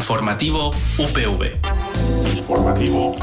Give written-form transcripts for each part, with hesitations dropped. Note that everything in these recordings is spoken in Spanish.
Informativo UPV. Informativo.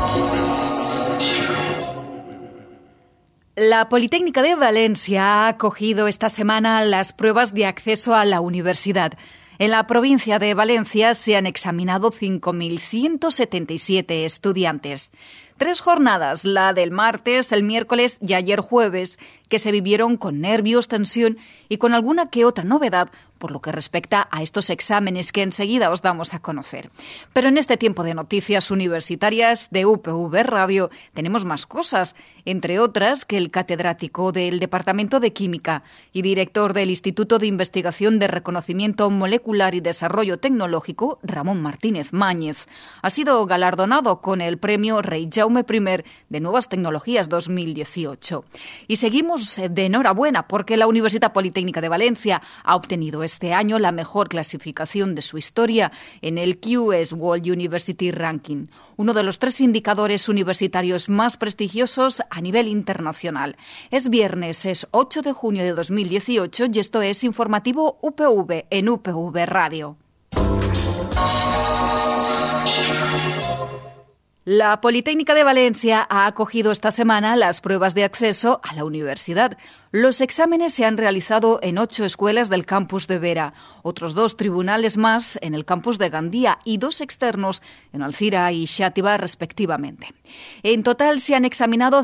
La Politécnica de Valencia ha acogido esta semana las pruebas de acceso a la universidad. En la provincia de Valencia se han examinado 5.177 estudiantes. 3 jornadas, la del martes, el miércoles y ayer jueves, que se vivieron con nervios, tensión y con alguna que otra novedad por lo que respecta a estos exámenes que enseguida os damos a conocer. Pero en este tiempo de noticias universitarias de UPV Radio tenemos más cosas, entre otras que el catedrático del Departamento de Química y director del Instituto de Investigación de Reconocimiento Molecular y Desarrollo Tecnológico, Ramón Martínez Máñez, ha sido galardonado con el premio Rey Jaume I de Nuevas Tecnologías 2018. Y seguimos de enhorabuena porque la Universidad Politécnica de Valencia ha obtenido este año la mejor clasificación de su historia en el QS World University Ranking, uno de los 3 indicadores universitarios más prestigiosos a nivel internacional. Es viernes, es 8 de junio de 2018 y esto es Informativo UPV en UPV Radio. La Politécnica de Valencia ha acogido esta semana las pruebas de acceso a la universidad. Los exámenes se han realizado en 8 escuelas del campus de Vera, otros 2 tribunales más en el campus de Gandía y 2 externos en Alcira y Xàtiva respectivamente. En total se han examinado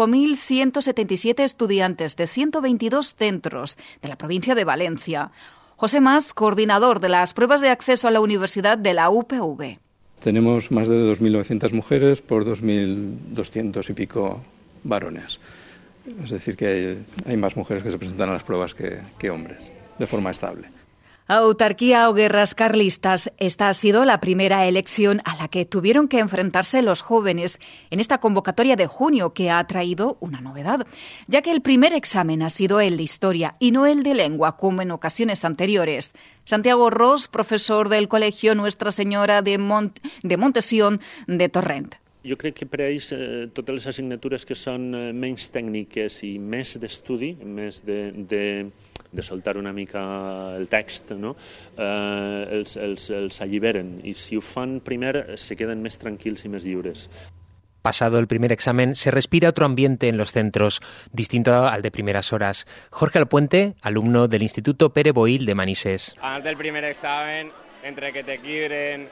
5.177 estudiantes de 122 centros de la provincia de Valencia. José Mas, coordinador de las pruebas de acceso a la universidad de la UPV. Tenemos más de 2.900 mujeres por 2.200 y pico varones. Es decir, que hay más mujeres que se presentan a las pruebas que hombres, de forma estable. Autarquía o guerras carlistas. Esta ha sido la primera elección a la que tuvieron que enfrentarse los jóvenes en esta convocatoria de junio, que ha traído una novedad, ya que el primer examen ha sido el de historia y no el de lengua, como en ocasiones anteriores. Santiago Ros, profesor del Colegio Nuestra Senyora de Montesión de Torrent. Jo crec que per a ells totes les assignatures que són menys tècniques i més d'estudi, més de soltar una mica el text, no? els alliberen, i si ho fan primer se queden més tranquils i més lliures. Pasado el primer examen, se respira otro ambiente en los centros, distinto al de primeras horas. Jorge Alpuente, alumno del Instituto Pere Boil de Manises. Antes del primer examen, entre que te quidren,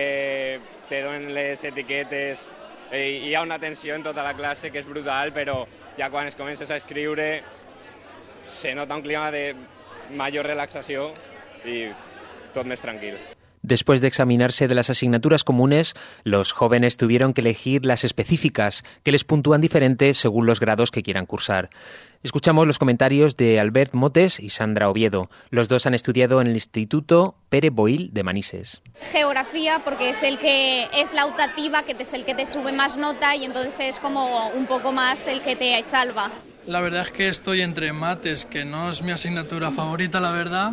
te donen les etiquetes, hi ha una tensió en tota la classe que és brutal, però ja quan es comences a escriure se nota un clima de major relaxació i tot més tranquil. Después de examinarse de las asignaturas comunes, los jóvenes tuvieron que elegir las específicas, que les puntúan diferente según los grados que quieran cursar. Escuchamos los comentarios de Albert Motes y Sandra Oviedo. Los dos han estudiado en el Instituto Pere Boil de Manises. Geografía, porque es el que es la optativa, que es el que te sube más nota y entonces es como un poco más el que te salva. La verdad es que estoy entre mates, que no es mi asignatura favorita, la verdad,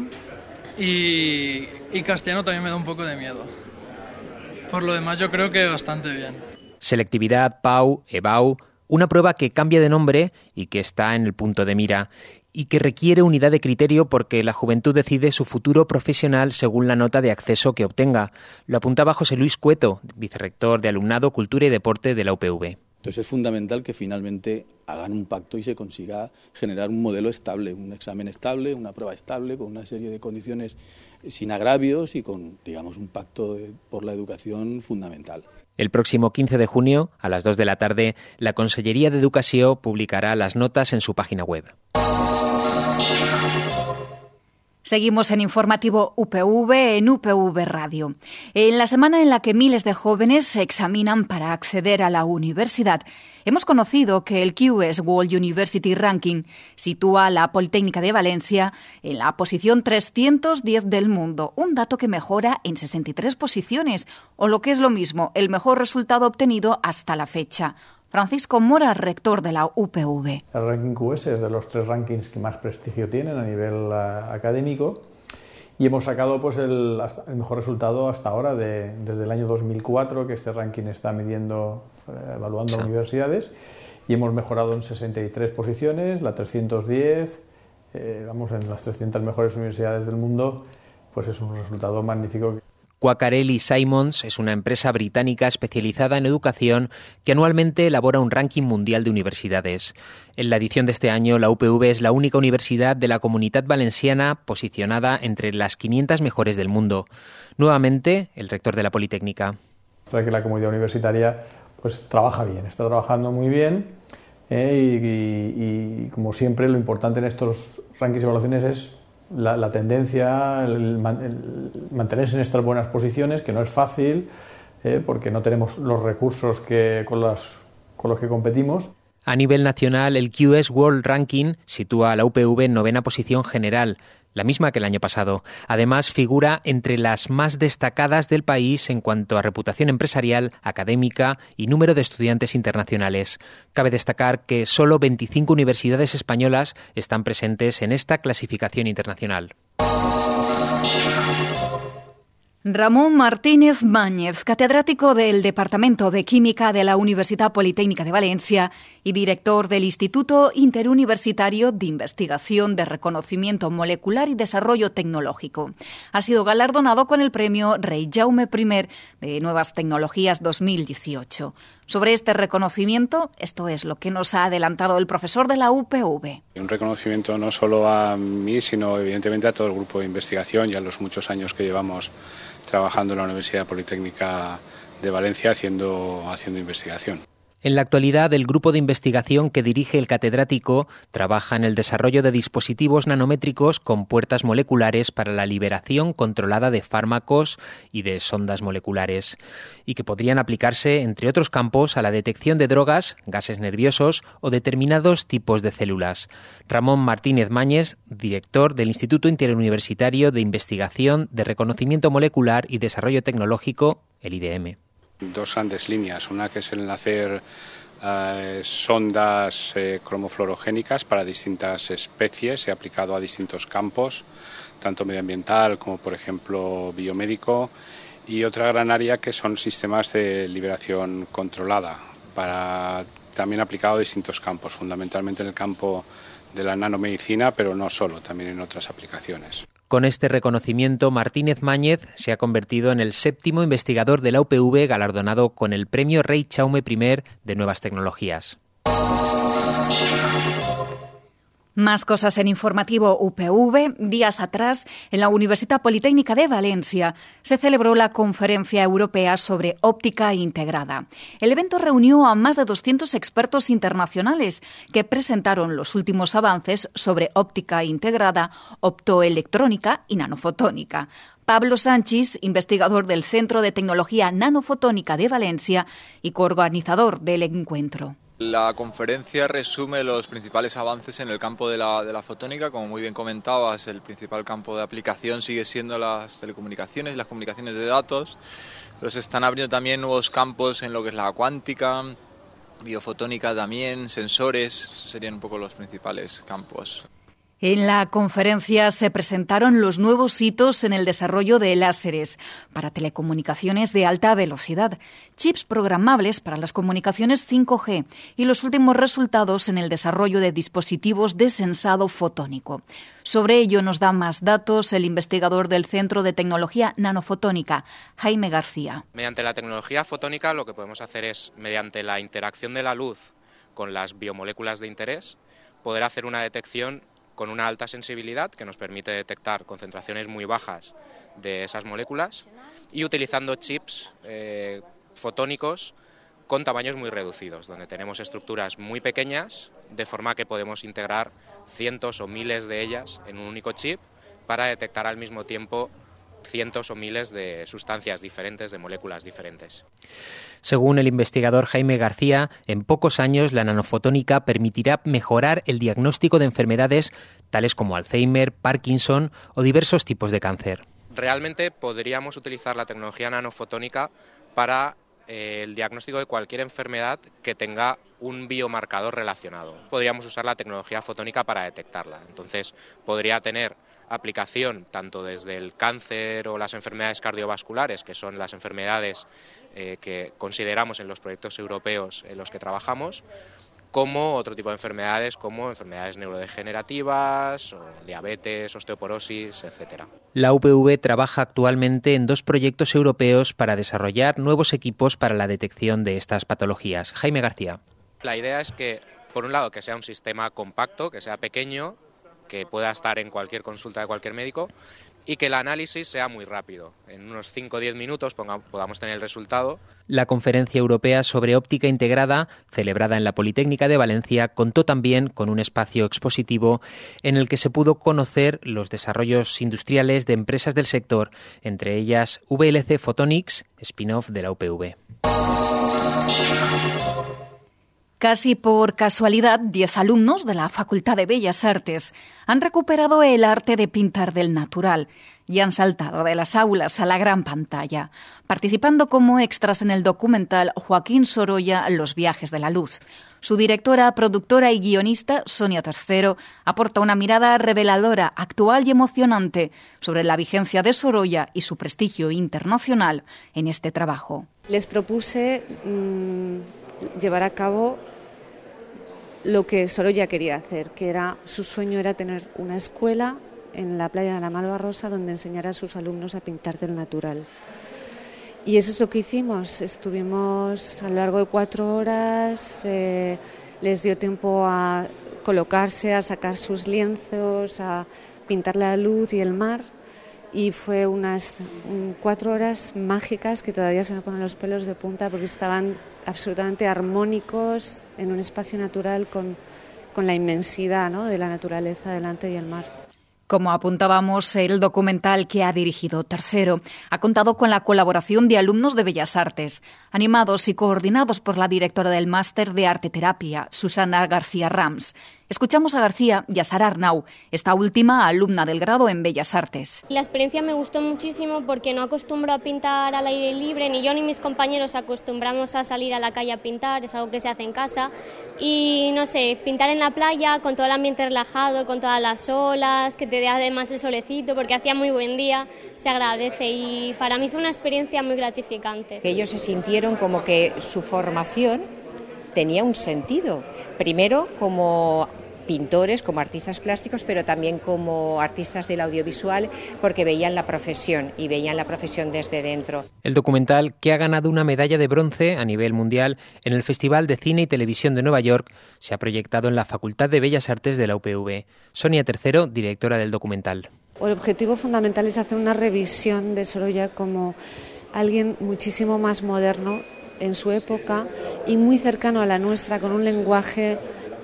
y castellano también me da un poco de miedo. Por lo demás yo creo que bastante bien. Selectividad, PAU, EBAU, una prueba que cambia de nombre y que está en el punto de mira y que requiere unidad de criterio porque la juventud decide su futuro profesional según la nota de acceso que obtenga. Lo apuntaba José Luis Cueto, vicerrector de Alumnado, Cultura y Deporte de la UPV. Entonces es fundamental que finalmente hagan un pacto y se consiga generar un modelo estable, un examen estable, una prueba estable, con una serie de condiciones sin agravios y con, digamos, un pacto por la educación fundamental. El próximo 15 de junio, a las 2 de la tarde, la Consellería de Educación publicará las notas en su página web. Seguimos en Informativo UPV en UPV Radio. En la semana en la que miles de jóvenes se examinan para acceder a la universidad, hemos conocido que el QS World University Ranking sitúa a la Politécnica de Valencia en la posición 310 del mundo, un dato que mejora en 63 posiciones, o lo que es lo mismo, el mejor resultado obtenido hasta la fecha. Francisco Mora, rector de la UPV. El ranking QS es de los 3 rankings que más prestigio tienen a nivel académico y hemos sacado pues el mejor resultado hasta ahora desde el año 2004, que este ranking está evaluando universidades, y hemos mejorado en 63 posiciones, la 310, en las 300 mejores universidades del mundo, pues es un resultado magnífico. Quacquarelli Simons es una empresa británica especializada en educación que anualmente elabora un ranking mundial de universidades. En la edición de este año, la UPV es la única universidad de la Comunitat Valenciana posicionada entre las 500 mejores del mundo. Nuevamente, el rector de la Politécnica. Que la comunidad universitaria pues trabaja bien, está trabajando muy bien y como siempre lo importante en estos rankings y evaluaciones es la tendencia, el mantenerse en estas buenas posiciones, que no es fácil porque no tenemos los recursos con los que competimos. A nivel nacional, el QS World Ranking sitúa a la UPV en 9ª posición general, la misma que el año pasado. Además, figura entre las más destacadas del país en cuanto a reputación empresarial, académica y número de estudiantes internacionales. Cabe destacar que solo 25 universidades españolas están presentes en esta clasificación internacional. Ramón Martínez Máñez, catedrático del Departamento de Química de la Universidad Politécnica de Valencia y director del Instituto Interuniversitario de Investigación de Reconocimiento Molecular y Desarrollo Tecnológico. Ha sido galardonado con el premio Rey Jaume I de Nuevas Tecnologías 2018. Sobre este reconocimiento, esto es lo que nos ha adelantado el profesor de la UPV. Un reconocimiento no solo a mí, sino evidentemente a todo el grupo de investigación y a los muchos años que llevamos trabajando en la Universidad Politécnica de Valencia haciendo investigación. En la actualidad, el grupo de investigación que dirige el catedrático trabaja en el desarrollo de dispositivos nanométricos con puertas moleculares para la liberación controlada de fármacos y de sondas moleculares, y que podrían aplicarse, entre otros campos, a la detección de drogas, gases nerviosos o determinados tipos de células. Ramón Martínez Máñez, director del Instituto Interuniversitario de Investigación de Reconocimiento Molecular y Desarrollo Tecnológico, el IDM. Dos grandes líneas, una que es el hacer sondas cromofluorogénicas para distintas especies, aplicado a distintos campos, tanto medioambiental como, por ejemplo, biomédico, y otra gran área que son sistemas de liberación controlada, también aplicado a distintos campos, fundamentalmente en el campo de la nanomedicina, pero no solo, también en otras aplicaciones. Con este reconocimiento, Martínez Máñez se ha convertido en el 7º investigador de la UPV galardonado con el premio Rey Jaume I de Nuevas Tecnologías. Más cosas en Informativo UPV. Días atrás, en la Universidad Politécnica de Valencia, se celebró la Conferencia Europea sobre Óptica Integrada. El evento reunió a más de 200 expertos internacionales que presentaron los últimos avances sobre óptica integrada, optoelectrónica y nanofotónica. Pablo Sánchez, investigador del Centro de Tecnología Nanofotónica de Valencia y coorganizador del encuentro. La conferencia resume los principales avances en el campo de la fotónica. Como muy bien comentabas, el principal campo de aplicación sigue siendo las telecomunicaciones, las comunicaciones de datos, pero se están abriendo también nuevos campos en lo que es la cuántica, biofotónica también, sensores, serían un poco los principales campos. En la conferencia se presentaron los nuevos hitos en el desarrollo de láseres para telecomunicaciones de alta velocidad, chips programables para las comunicaciones 5G y los últimos resultados en el desarrollo de dispositivos de sensado fotónico. Sobre ello nos da más datos el investigador del Centro de Tecnología Nanofotónica, Jaime García. Mediante la tecnología fotónica lo que podemos hacer es, mediante la interacción de la luz con las biomoléculas de interés, poder hacer una detección con una alta sensibilidad que nos permite detectar concentraciones muy bajas de esas moléculas y utilizando chips fotónicos con tamaños muy reducidos, donde tenemos estructuras muy pequeñas, de forma que podemos integrar cientos o miles de ellas en un único chip para detectar al mismo tiempo cientos o miles de sustancias diferentes, de moléculas diferentes. Según el investigador Jaime García, en pocos años la nanofotónica permitirá mejorar el diagnóstico de enfermedades tales como Alzheimer, Parkinson o diversos tipos de cáncer. Realmente podríamos utilizar la tecnología nanofotónica para el diagnóstico de cualquier enfermedad que tenga un biomarcador relacionado. Podríamos usar la tecnología fotónica para detectarla. Entonces, podría tener aplicación tanto desde el cáncer o las enfermedades cardiovasculares, que son las enfermedades que consideramos en los proyectos europeos en los que trabajamos, como otro tipo de enfermedades, como enfermedades neurodegenerativas, o diabetes, osteoporosis, etc. La UPV trabaja actualmente en 2 proyectos europeos para desarrollar nuevos equipos para la detección de estas patologías. Jaime García. La idea es que, por un lado, que sea un sistema compacto, que sea pequeño, que pueda estar en cualquier consulta de cualquier médico, y que el análisis sea muy rápido. En unos 5 o 10 minutos podamos tener el resultado. La Conferencia Europea sobre Óptica Integrada, celebrada en la Politécnica de Valencia, contó también con un espacio expositivo en el que se pudo conocer los desarrollos industriales de empresas del sector, entre ellas VLC Photonics, spin-off de la UPV. Casi por casualidad, 10 alumnos de la Facultad de Bellas Artes han recuperado el arte de pintar del natural y han saltado de las aulas a la gran pantalla, participando como extras en el documental Joaquín Sorolla, Los viajes de la luz. Su directora, productora y guionista, Sonia Tercero, aporta una mirada reveladora, actual y emocionante sobre la vigencia de Sorolla y su prestigio internacional en este trabajo. Les propuse llevar a cabo lo que Sorolla quería hacer, que era su sueño era tener una escuela en la playa de la Malvarrosa donde enseñara a sus alumnos a pintar del natural. Y eso es lo que hicimos. Estuvimos a lo largo de 4 horas, les dio tiempo a colocarse, a sacar sus lienzos, a pintar la luz y el mar. Y fue unas 4 horas mágicas que todavía se me ponen los pelos de punta porque estaban absolutamente armónicos en un espacio natural con la inmensidad, ¿no?, de la naturaleza delante y el mar. Como apuntábamos, el documental que ha dirigido Tercero ha contado con la colaboración de alumnos de Bellas Artes, animados y coordinados por la directora del Máster de Arte Terapia, Susana García Rams. Escuchamos a García y a Sara Arnau, esta última alumna del grado en Bellas Artes. La experiencia me gustó muchísimo porque no acostumbro a pintar al aire libre, ni yo ni mis compañeros acostumbramos a salir a la calle a pintar, es algo que se hace en casa. Y no sé, pintar en la playa con todo el ambiente relajado, con todas las olas, que te dé además el solecito porque hacía muy buen día, se agradece y para mí fue una experiencia muy gratificante. Ellos se sintieron como que su formación tenía un sentido, primero como pintores, como artistas plásticos, pero también como artistas del audiovisual, porque veían la profesión y veían la profesión desde dentro. El documental, que ha ganado una medalla de bronce a nivel mundial en el Festival de Cine y Televisión de Nueva York, se ha proyectado en la Facultad de Bellas Artes de la UPV. Sonia Tercero, directora del documental. El objetivo fundamental es hacer una revisión de Sorolla como alguien muchísimo más moderno en su época y muy cercano a la nuestra, con un lenguaje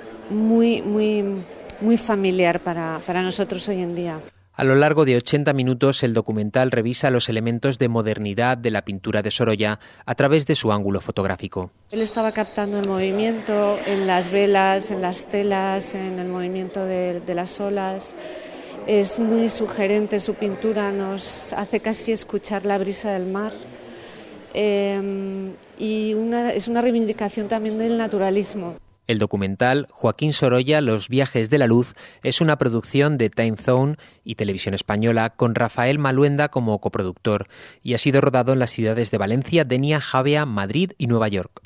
muy familiar para nosotros hoy en día. A lo largo de 80 minutos, el documental revisa los elementos de modernidad de la pintura de Sorolla a través de su ángulo fotográfico. Él estaba captando el movimiento en las velas, en las telas, en el movimiento de las olas. Es muy sugerente su pintura, nos hace casi escuchar la brisa del mar. Y es una reivindicación también del naturalismo. El documental Joaquín Sorolla, Los viajes de la luz, es una producción de Time Zone y Televisión Española con Rafael Maluenda como coproductor y ha sido rodado en las ciudades de Valencia, Denia, Javea, Madrid y Nueva York.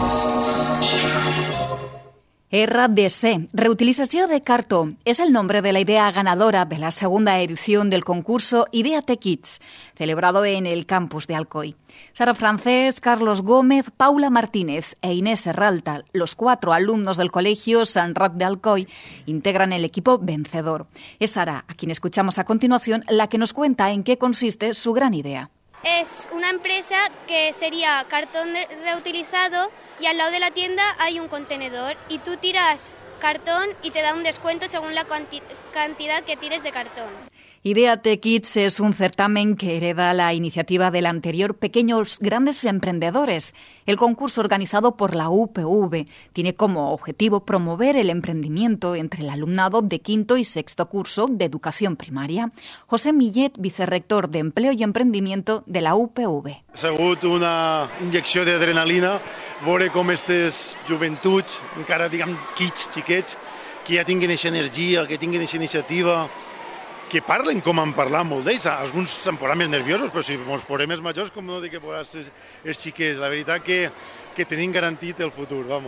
RDC, reutilització de cartó, és el nombre de la idea ganadora de la segunda edición del concurso Ideate Kids, celebrado en el campus de Alcoy. Sara Francés, Carlos Gómez, Paula Martínez e Inés Serralta, los 4 alumnos del Colegio San Roc de Alcoy, integran el equipo vencedor. Es Sara, a quien escuchamos a continuación, la que nos cuenta en qué consiste su gran idea. Es una empresa que sería cartón reutilizado y al lado de la tienda hay un contenedor y tú tiras cartón y te da un descuento según la cantidad que tires de cartón. Ideate Kids es un certamen que hereda la iniciativa del anterior Pequeños Grandes Emprendedores. El concurso organizado por la UPV tiene como objetivo promover el emprendimiento entre el alumnado de 5º y 6º curso de educación primaria. José Millet, vicerrector de Empleo y Emprendimiento de la UPV. Ha sigut una injecció d'adrenalina veure com aquestes joventuts, encara diguem kids, xiquets, que ja tinguin aquesta energia, que tinguin aquesta iniciativa, que parlen com han parlat molt d'ells. Alguns se'n posaran més nerviosos, però si ens posem més majors, com no dic que posar els xiquets. La veritat que tenim garantit el futur, vamos.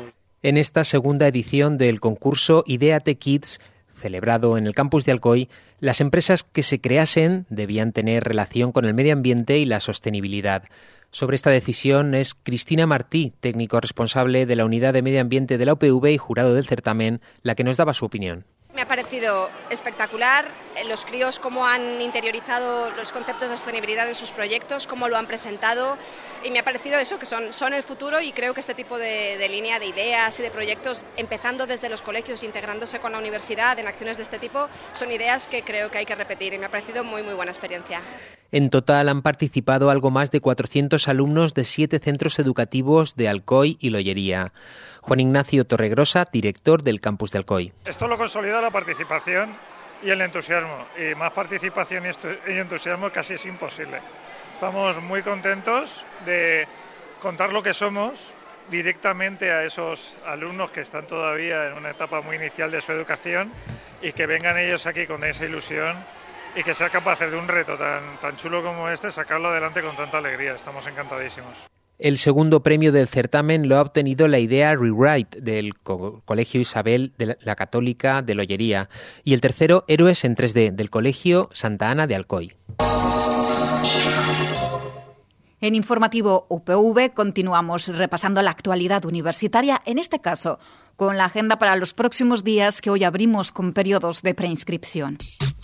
En esta segunda edición del concurso Ideate Kids, celebrado en el campus de Alcoy, las empresas que se creasen debían tener relación con el medio ambiente y la sostenibilidad. Sobre esta decisión es Cristina Martí, técnico responsable de la Unidad de Medio Ambiente de la UPV y jurado del certamen, la que nos daba su opinión. Me ha parecido espectacular los críos cómo han interiorizado los conceptos de sostenibilidad en sus proyectos, cómo lo han presentado, y me ha parecido eso, que son el futuro, y creo que este tipo de línea de ideas y de proyectos, empezando desde los colegios, integrándose con la universidad en acciones de este tipo, son ideas que creo que hay que repetir, y me ha parecido muy buena experiencia. En total han participado algo más de 400 alumnos de 7 centros educativos de Alcoy y Lollería. Juan Ignacio Torregrosa, director del campus de Alcoy. Esto lo consolida la participación y el entusiasmo, y más participación y entusiasmo casi es imposible. Estamos muy contentos de contar lo que somos directamente a esos alumnos que están todavía en una etapa muy inicial de su educación, y que vengan ellos aquí con esa ilusión y que sean capaces de un reto tan chulo como este, sacarlo adelante con tanta alegría. Estamos encantadísimos. El segundo premio del certamen lo ha obtenido la idea Rewrite del Colegio Isabel de la Católica de Lollería, y el tercero Héroes en 3D del Colegio Santa Ana de Alcoy. En Informativo UPV continuamos repasando la actualidad universitaria, en este caso con la agenda para los próximos días que hoy abrimos con periodos de preinscripción.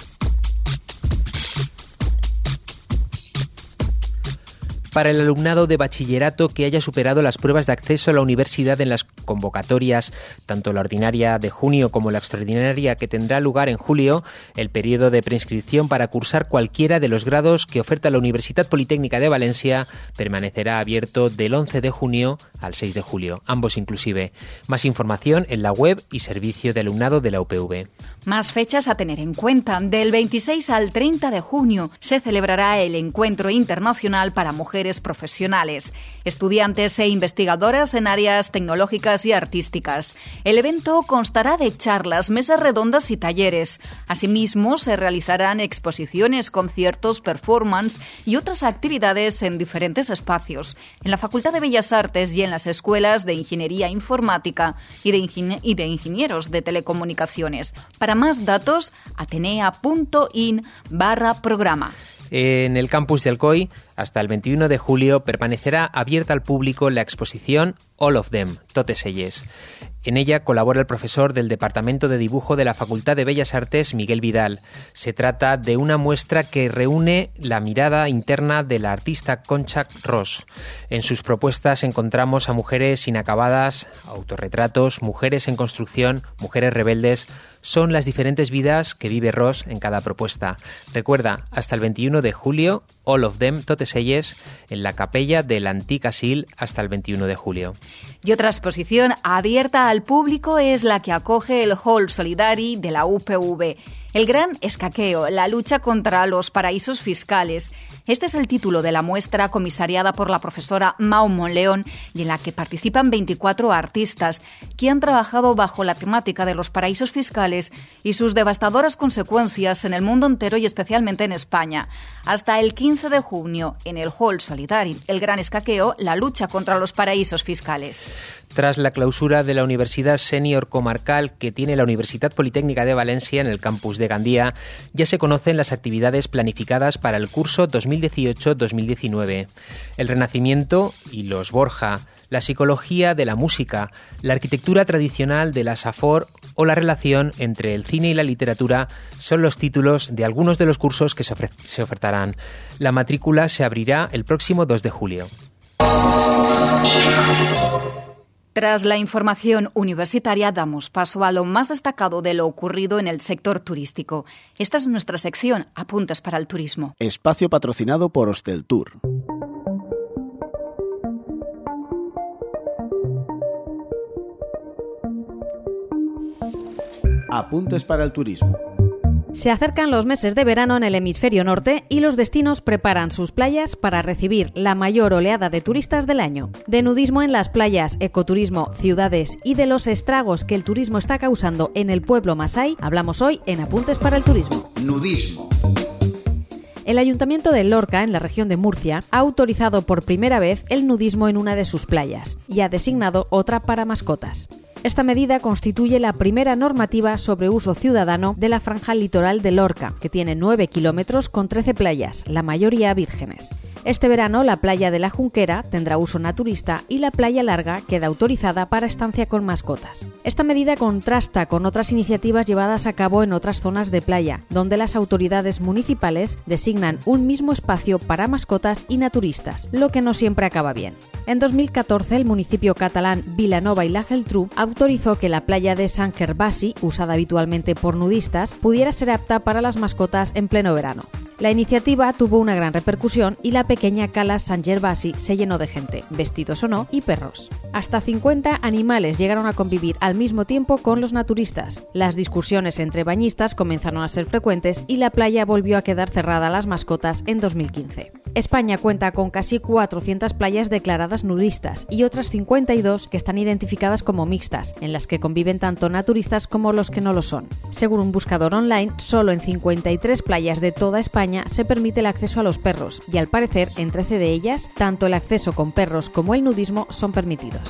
Para el alumnado de bachillerato que haya superado las pruebas de acceso a la universidad en las convocatorias, tanto la ordinaria de junio como la extraordinaria que tendrá lugar en julio, el periodo de preinscripción para cursar cualquiera de los grados que oferta la Universidad Politécnica de Valencia permanecerá abierto del 11 de junio al 6 de julio, ambos inclusive. Más información en la web y servicio de alumnado de la UPV. Más fechas a tener en cuenta. Del 26 al 30 de junio se celebrará el Encuentro Internacional para Mujeres Profesionales, estudiantes e investigadoras en áreas tecnológicas y artísticas. El evento constará de charlas, mesas redondas y talleres. Asimismo, se realizarán exposiciones, conciertos, performance y otras actividades en diferentes espacios, en la Facultad de Bellas Artes y en las escuelas de Ingeniería Informática y de Ingenieros de Telecomunicaciones. Para más datos, atenea.in/programa. En el campus de Alcoy, hasta el 21 de julio, permanecerá abierta al público la exposición All of Them, Totes Elles. En ella colabora el profesor del Departamento de Dibujo de la Facultad de Bellas Artes, Miguel Vidal. Se trata de una muestra que reúne la mirada interna de la artista Concha Ross. En sus propuestas encontramos a mujeres inacabadas, autorretratos, mujeres en construcción, mujeres rebeldes. Son las diferentes vidas que vive Ross en cada propuesta. Recuerda, hasta el 21 de julio, All of Them, Totes Elles, en la capella del Antic Asil hasta el 21 de julio. Y otra exposición abierta al público es la que acoge el Hall Solidari de la UPV. El gran escaqueo, la lucha contra los paraísos fiscales. Este es el título de la muestra comisariada por la profesora Mau Monleón y en la que participan 24 artistas que han trabajado bajo la temática de los paraísos fiscales y sus devastadoras consecuencias en el mundo entero y especialmente en España. Hasta el 15 de junio, en el Hall Solidari, el gran escaqueo, la lucha contra los paraísos fiscales. Tras la clausura de la Universidad Senior Comarcal que tiene la Universidad Politécnica de Valencia en el campus de Gandía, ya se conocen las actividades planificadas para el curso 2018-2019. El Renacimiento y los Borja, la psicología de la música, la arquitectura tradicional de la Safor o la relación entre el cine y la literatura son los títulos de algunos de los cursos que se ofertarán. La matrícula se abrirá el próximo 2 de julio. Tras la información universitaria, damos paso a lo más destacado de lo ocurrido en el sector turístico. Esta es nuestra sección, Apuntes para el Turismo. Espacio patrocinado por Hosteltour. Apuntes para el Turismo. Se acercan los meses de verano en el hemisferio norte y los destinos preparan sus playas para recibir la mayor oleada de turistas del año. De nudismo en las playas, ecoturismo, ciudades y de los estragos que el turismo está causando en el pueblo masái, hablamos hoy en Apuntes para el Turismo. Nudismo. El Ayuntamiento de Lorca, en la región de Murcia, ha autorizado por primera vez el nudismo en una de sus playas y ha designado otra para mascotas. Esta medida constituye la primera normativa sobre uso ciudadano de la franja litoral de Lorca, que tiene 9 kilómetros con 13 playas, la mayoría vírgenes. Este verano la playa de la Junquera tendrá uso naturista y la playa larga queda autorizada para estancia con mascotas. Esta medida contrasta con otras iniciativas llevadas a cabo en otras zonas de playa, donde las autoridades municipales designan un mismo espacio para mascotas y naturistas, lo que no siempre acaba bien. En 2014, el municipio catalán Vilanova i la Geltrú autorizó que la playa de Sant Gervasi, usada habitualmente por nudistas, pudiera ser apta para las mascotas en pleno verano. La iniciativa tuvo una gran repercusión y la pequeña cala Sant Gervasi se llenó de gente, vestidos o no, y perros. Hasta 50 animales llegaron a convivir al mismo tiempo con los naturistas. Las discusiones entre bañistas comenzaron a ser frecuentes y la playa volvió a quedar cerrada a las mascotas en 2015. España cuenta con casi 400 playas declaradas nudistas y otras 52 que están identificadas como mixtas, en las que conviven tanto naturistas como los que no lo son. Según un buscador online, solo en 53 playas de toda España se permite el acceso a los perros y al parecer en 13 de ellas, tanto el acceso con perros como el nudismo son permitidos.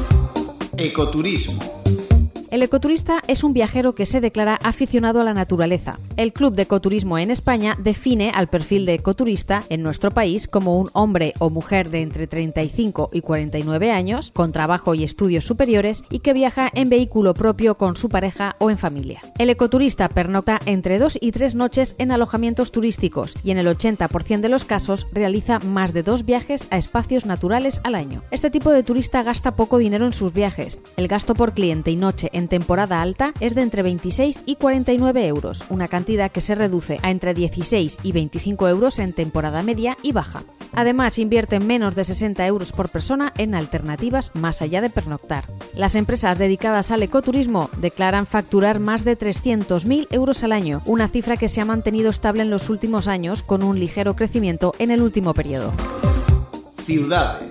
Ecoturismo. El ecoturista es un viajero que se declara aficionado a la naturaleza. El Club de Ecoturismo en España define al perfil de ecoturista en nuestro país como un hombre o mujer de entre 35 y 49 años, con trabajo y estudios superiores y que viaja en vehículo propio con su pareja o en familia. El ecoturista pernocta entre 2 y 3 noches en alojamientos turísticos y en el 80% de los casos realiza más de 2 viajes a espacios naturales al año. Este tipo de turista gasta poco dinero en sus viajes. El gasto por cliente y noche en temporada alta es de entre 26 y 49 euros, una cantidad que se reduce a entre 16 y 25 euros en temporada media y baja. Además, invierten menos de 60 euros por persona en alternativas más allá de pernoctar. Las empresas dedicadas al ecoturismo declaran facturar más de 300.000 euros al año, una cifra que se ha mantenido estable en los últimos años con un ligero crecimiento en el último periodo. Ciudades.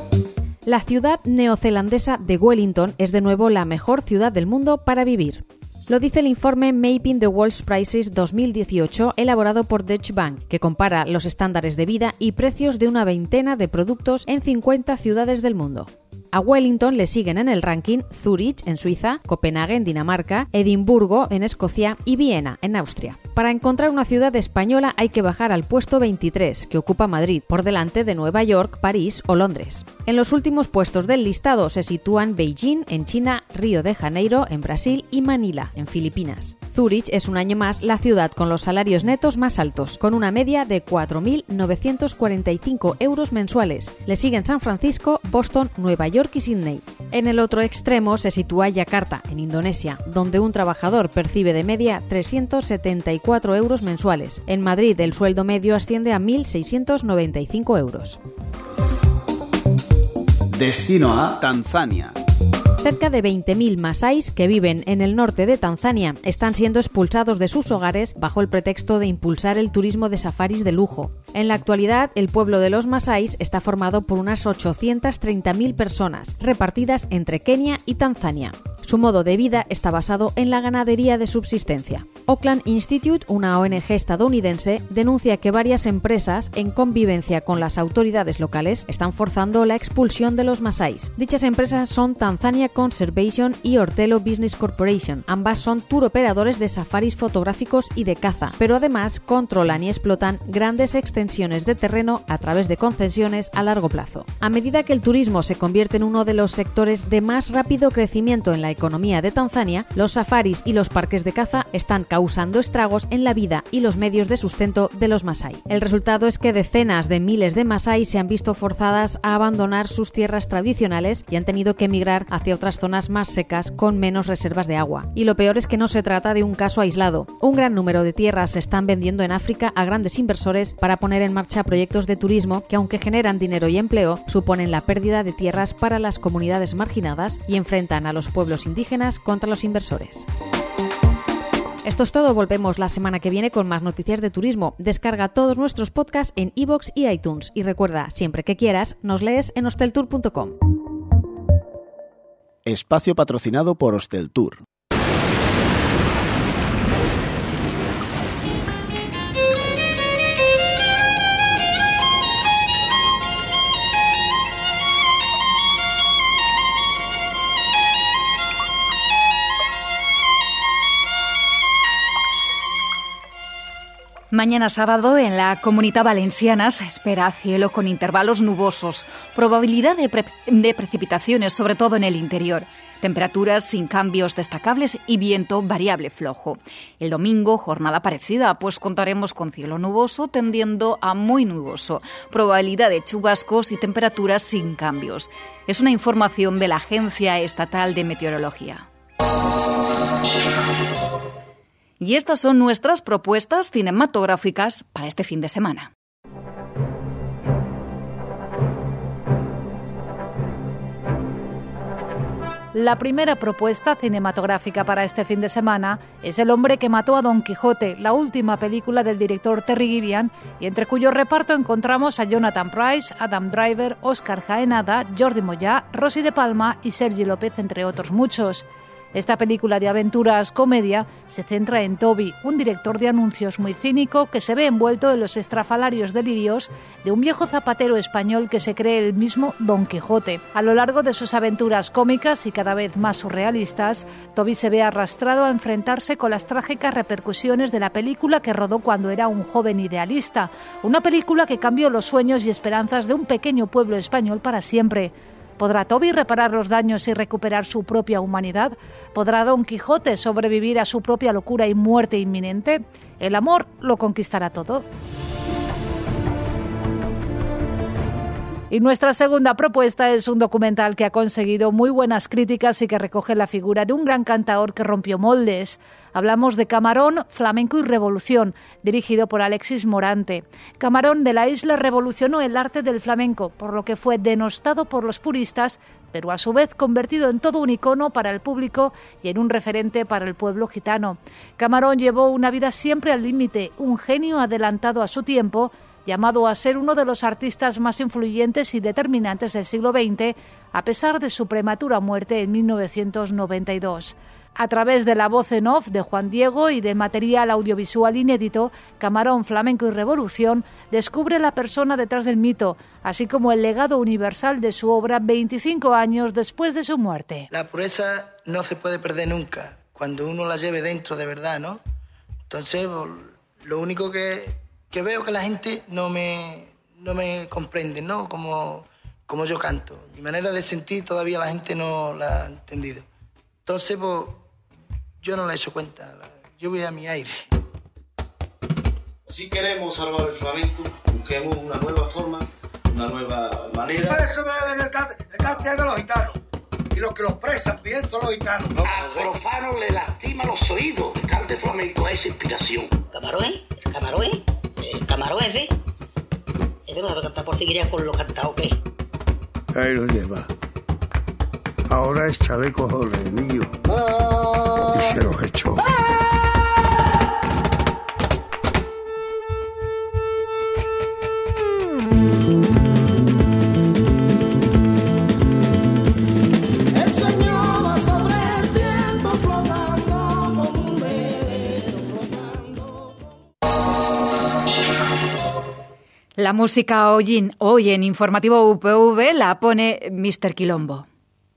La ciudad neozelandesa de Wellington es de nuevo la mejor ciudad del mundo para vivir. Lo dice el informe Mapping the World's Prices 2018 elaborado por Deutsche Bank, que compara los estándares de vida y precios de una veintena de productos en 50 ciudades del mundo. A Wellington le siguen en el ranking Zúrich, en Suiza, Copenhague, en Dinamarca, Edimburgo, en Escocia y Viena, en Austria. Para encontrar una ciudad española hay que bajar al puesto 23, que ocupa Madrid, por delante de Nueva York, París o Londres. En los últimos puestos del listado se sitúan Beijing, en China, Río de Janeiro, en Brasil y Manila, en Filipinas. Zúrich es un año más la ciudad con los salarios netos más altos, con una media de 4.945 euros mensuales. Le siguen San Francisco, Boston, Nueva York y Sydney. En el otro extremo se sitúa Yakarta, en Indonesia, donde un trabajador percibe de media 374 euros mensuales. En Madrid el sueldo medio asciende a 1.695 euros. Destino A, Tanzania. Cerca de 20.000 masáis que viven en el norte de Tanzania están siendo expulsados de sus hogares bajo el pretexto de impulsar el turismo de safaris de lujo. En la actualidad, el pueblo de los masáis está formado por unas 830.000 personas, repartidas entre Kenia y Tanzania. Su modo de vida está basado en la ganadería de subsistencia. Oakland Institute, una ONG estadounidense, denuncia que varias empresas, en convivencia con las autoridades locales, están forzando la expulsión de los masáis. Dichas empresas son Tanzania Conservation y Ortelo Business Corporation. Ambas son tour operadores de safaris fotográficos y de caza, pero además controlan y explotan grandes extensiones de terreno a través de concesiones a largo plazo. A medida que el turismo se convierte en uno de los sectores de más rápido crecimiento en la economía de Tanzania, los safaris y los parques de caza están causando estragos en la vida y los medios de sustento de los masái. El resultado es que decenas de miles de masái se han visto forzadas a abandonar sus tierras tradicionales y han tenido que emigrar hacia otras zonas más secas con menos reservas de agua. Y lo peor es que no se trata de un caso aislado. Un gran número de tierras se están vendiendo en África a grandes inversores para poner en marcha proyectos de turismo que, aunque generan dinero y empleo, suponen la pérdida de tierras para las comunidades marginadas y enfrentan a los pueblos indígenas contra los inversores. Esto es todo, volvemos la semana que viene con más noticias de turismo. Descarga todos nuestros podcasts en iVoox y iTunes y recuerda, siempre que quieras, nos lees en hosteltour.com. Espacio patrocinado por Hosteltour. Mañana sábado en la Comunitat Valenciana se espera cielo con intervalos nubosos, probabilidad de precipitaciones, sobre todo en el interior. Temperaturas sin cambios destacables y viento variable flojo. El domingo, jornada parecida, pues contaremos con cielo nuboso tendiendo a muy nuboso, probabilidad de chubascos y temperaturas sin cambios. Es una información de la Agencia Estatal de Meteorología. Y estas son nuestras propuestas cinematográficas para este fin de semana. La primera propuesta cinematográfica para este fin de semana es El hombre que mató a Don Quijote, la última película del director Terry Gilliam, y entre cuyo reparto encontramos a Jonathan Pryce, Adam Driver, Óscar Jaenada, Jordi Mollà, Rosy de Palma y Sergi López, entre otros muchos. Esta película de aventuras comedia se centra en Toby, un director de anuncios muy cínico que se ve envuelto en los estrafalarios delirios de un viejo zapatero español que se cree el mismo Don Quijote. A lo largo de sus aventuras cómicas y cada vez más surrealistas, Toby se ve arrastrado a enfrentarse con las trágicas repercusiones de la película que rodó cuando era un joven idealista, una película que cambió los sueños y esperanzas de un pequeño pueblo español para siempre. ¿Podrá Toby reparar los daños y recuperar su propia humanidad? ¿Podrá Don Quijote sobrevivir a su propia locura y muerte inminente? El amor lo conquistará todo. Y nuestra segunda propuesta es un documental que ha conseguido muy buenas críticas y que recoge la figura de un gran cantaor que rompió moldes. Hablamos de Camarón, Flamenco y Revolución, dirigido por Alexis Morante. Camarón de la Isla revolucionó el arte del flamenco, por lo que fue denostado por los puristas, pero a su vez convertido en todo un icono para el público y en un referente para el pueblo gitano. Camarón llevó una vida siempre al límite, un genio adelantado a su tiempo, llamado a ser uno de los artistas más influyentes y determinantes del siglo XX, a pesar de su prematura muerte en 1992. A través de la voz en off de Juan Diego y de material audiovisual inédito, Camarón, Flamenco y Revolución descubre la persona detrás del mito, así como el legado universal de su obra 25 años después de su muerte. La pureza no se puede perder nunca, cuando uno la lleve dentro de verdad, ¿no? Entonces, lo único que veo que la gente no me comprende, ¿no? Como yo canto. Mi manera de sentir todavía la gente no la ha entendido. Entonces, pues, yo no le he hecho cuenta. Yo voy a mi aire. Si queremos salvar el flamenco, busquemos una nueva forma, una nueva manera. Por eso el cante es de los gitanos. Y los que los presan bien son los gitanos. A profano le lastima los oídos. El cante flamenco es inspiración. ¿Camarón? El camarón ese no sabe cantar por seguiría con lo cantado que. Ahí lo lleva. Ahora es chaleco joven, niño. Y se los echó. El sueño va sobre el tiempo flotando como un velero flotando. La música hoy en Informativo UPV la pone Mr. Quilombo.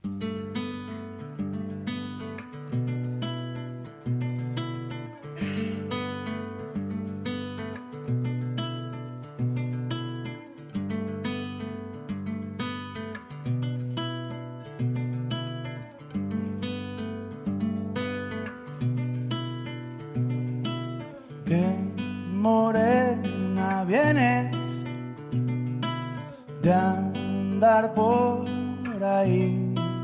Qué morena vienes de andar por ahí.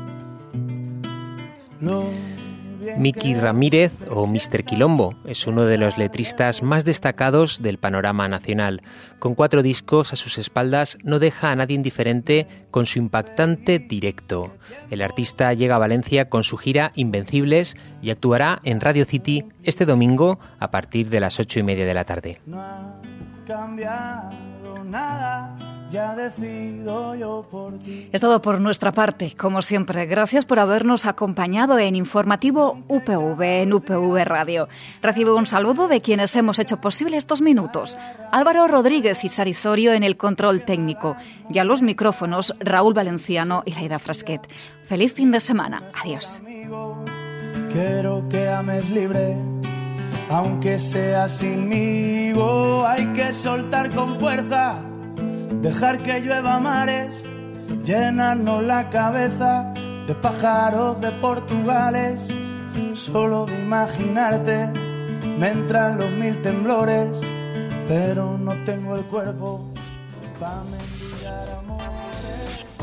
Miki Ramírez, o Mr. Quilombo, es uno de los letristas más destacados del panorama nacional. Con 4 discos a sus espaldas, no deja a nadie indiferente con su impactante directo. El artista llega a Valencia con su gira Invencibles y actuará en Radio City este domingo a partir de las 8:30 de la tarde. No ha cambiado nada. Ya decido yo por ti. Es todo por nuestra parte, como siempre. Gracias por habernos acompañado en Informativo UPV en UPV Radio. Recibo un saludo de quienes hemos hecho posible estos minutos. Álvaro Rodríguez y Sarizorio en el control técnico. Y a los micrófonos, Raúl Valenciano y Laida Frasquet. Feliz fin de semana. Adiós. Quiero que ames libre aunque sea sinmigo. Hay que soltar con fuerza, dejar que llueva mares, llenarnos la cabeza de pájaros de Portugales. Solo de imaginarte me entran los 1000 temblores, pero no tengo el cuerpo para mendigar amores.